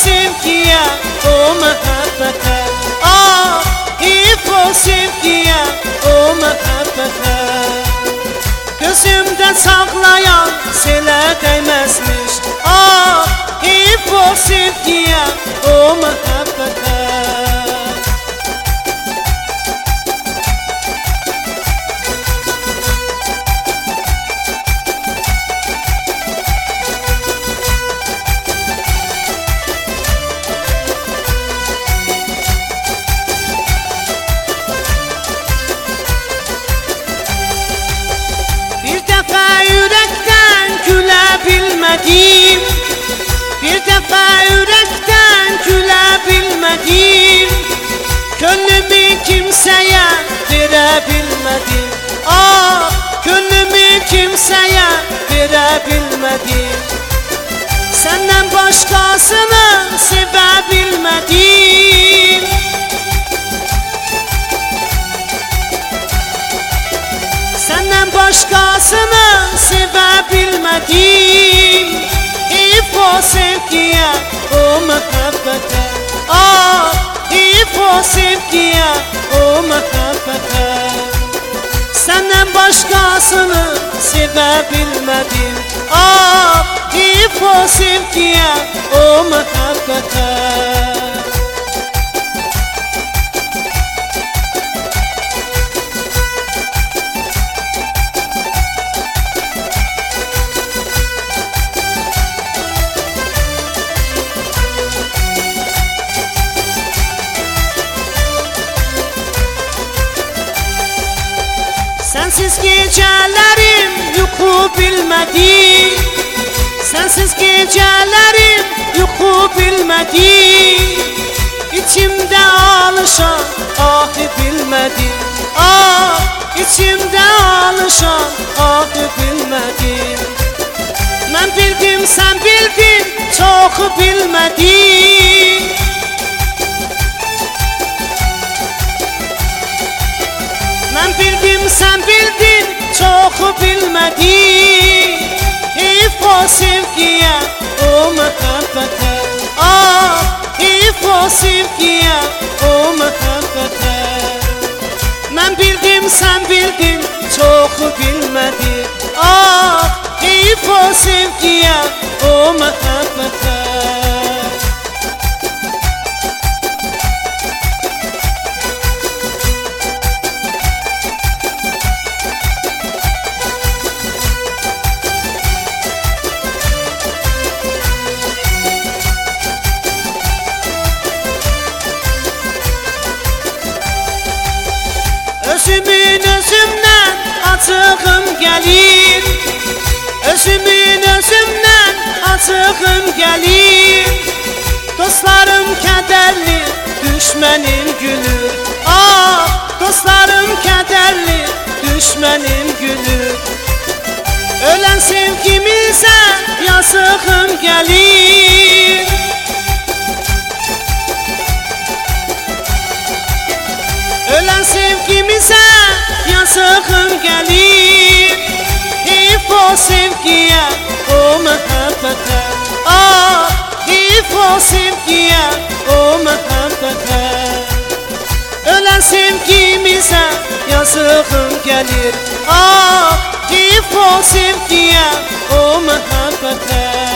sevgiye, o muhabbete. Ah, heyif o sevgiye, o muhabbete. Gözümde saklayan selə değmezmiş. Ah, heyif o sevgiye, o muhabbete. Bilmedim, bir defa yürekten gülebilmedim. Gönlümü kimseye verebilmedim. Ah, gönlümü kimseye verebilmedim. Senden başkasını sevebilmedim. Senden başkasını sevebilmedim. Heyif o sevgiye, o muhabbete. Ah, heyif o sevgiye, o muhabbete. Senden başkasını sevebilmedim. Ah, heyif o sevgiye, o muhabbete. Sensiz gecelerim yuku bilmedi. Sensiz gecelerim yuku bilmedi. İçimde alışan ahı bilmedi. Ah, içimde alışan ahı bilmedi. Ben bildim sen bildin çok bilmedin. Ben bildim sen bildin çok bilmedin. Heyif o sevgiye, o muhabbete. Ah, heyif o sevgiye, o muhabbete. Ben bildim sen bildin çok bilmedin. Ah, heyif o sevgiye, o muhabbete. Özümün özümden açığım gelir. Özümün özümden açığım gelir. Dostlarım kederli, düşmenim gülür. Ah, dostlarım kederli, düşmenim gülür. Ölen sevgimize yazığım gelir. Ölen sevgimize yazığım gelir. Heyif o sevgiye, o muhabbete. Ah, heyif o sevgiye, o muhabbete. Ölen sevgimize yazığım gelir. Ah, heyif o sevgiye, o muhabbete.